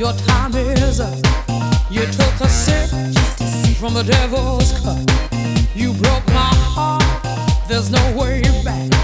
Your time is up. You took a sip from the devil's cup. You broke my heart. There's no way back.